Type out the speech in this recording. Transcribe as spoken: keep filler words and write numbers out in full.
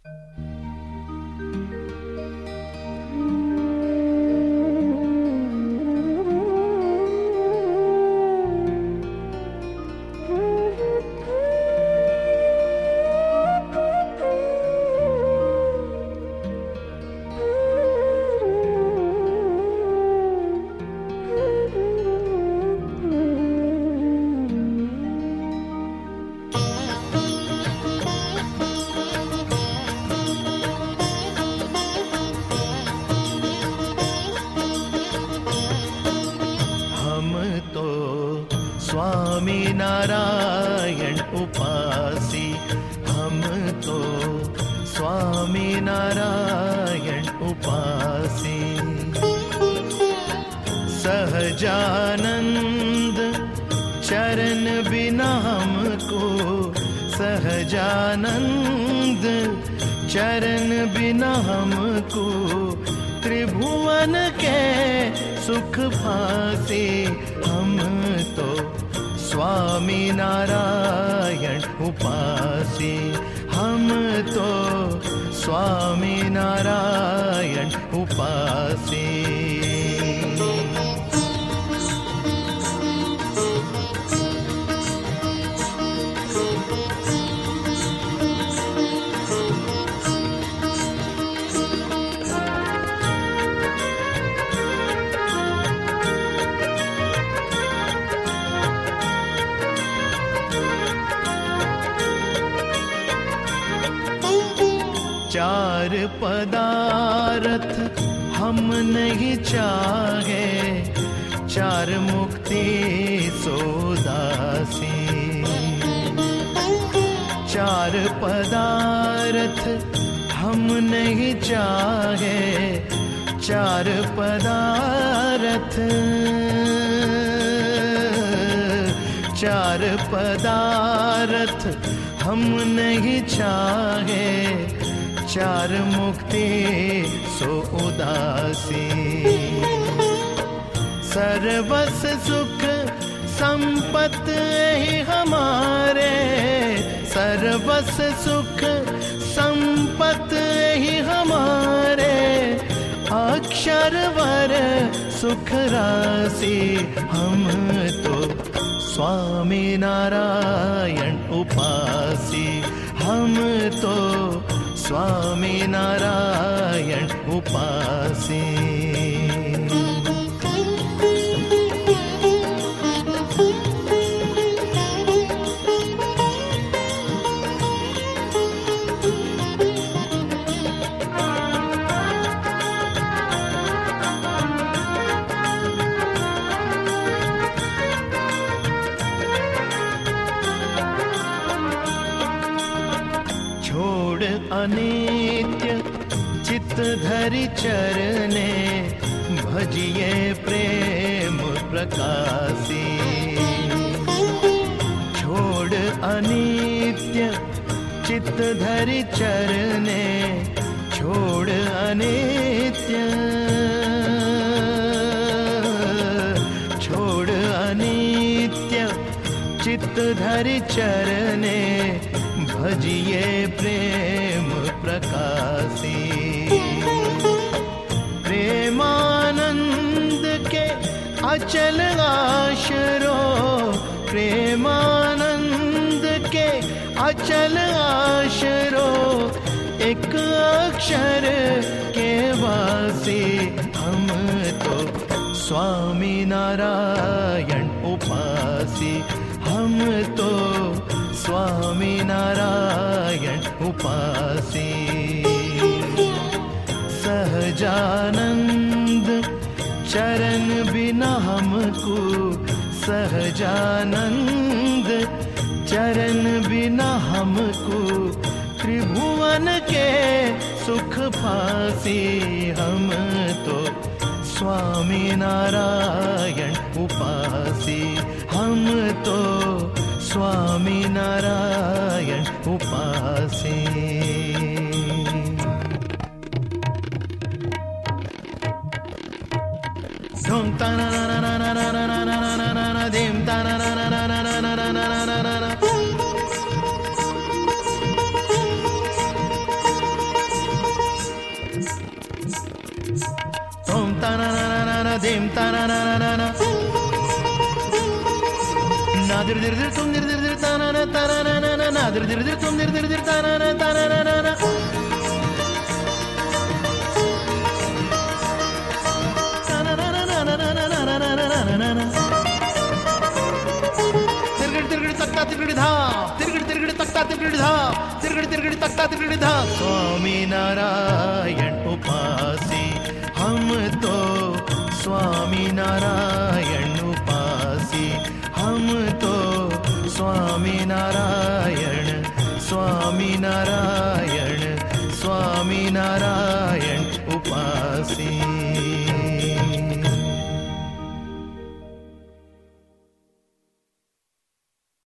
स्वामी नारायण उपासी, हम तो स्वामी नारायण उपासी। सहजानंद चरण बिना हमको, सहजानंद चरण बिना हमको, त्रिभुवन के सुख फांसे। हम तो स्वामी नारायण उपासी, हम तो स्वामी नारायण उपासी। चार पदार्थ हम नहीं चाहे, चार मुक्ति सोदासी। चार पदार्थ हम नहीं चाहे, चार पदार्थ, चार पदार्थ हम नहीं चाहे, चार मुक्ति सो उदासी। सर्वस सुख संपत ही हमारे, सर्वस सुख संपत ही हमारे, अक्षर वर सुख राशि। हम तो स्वामी नारायण उपासी, हम तो स्वामी नारायण उपासी। अनित्य चित्त धरि चरने, भजिए प्रेम प्रकाशी। छोड़ अनित्य चित्त धरि चरने, छोड़ अनित्य, छोड़ अनित्य चित्त धरि चरने, भजिए प्रेम प्रकाशी। प्रेमानंद के अचल आशरो, प्रेमानंद के अचल आशरो, एक अक्षर के वासी। हम तो स्वामी नारायण उपासी, हम तो स्वामी नारायण उपासी। सहजानंद चरण बिना हमको, सहजानंद चरण बिना हमको, त्रिभुवन के सुख फांसी। हम तो स्वामी नारायण उपासी, हम तो स्वामी नारायण उपासी। धूम तना ना ना ना ना ना ना ना ना ना ना धीम तना ना ना ना ना ना ना ना ना ना ना। देम ताना ना ना ना ना ना दिर दिर दिर तुम दिर दिर दिर ताना ना ताना ना ना ना ना दिर दिर दिर तुम दिर दिर दिर ताना ना ताना ना ना ना ताना ना ना ना ना ना ना ना ना ना ना ना तिरगड़ तिरगड़ तकता तिरगड़ धा तिरगड़ तिरगड़ तकता तिरगड़ धा तिरगड़ तिरगड़ तकता तिरगड़ धा स्वामी नारायण उपासी हम तो स्वामी नारायण उपासी हम तो स्वामी नारायण स्वामी नारायण स्वामी नारायण उपासी।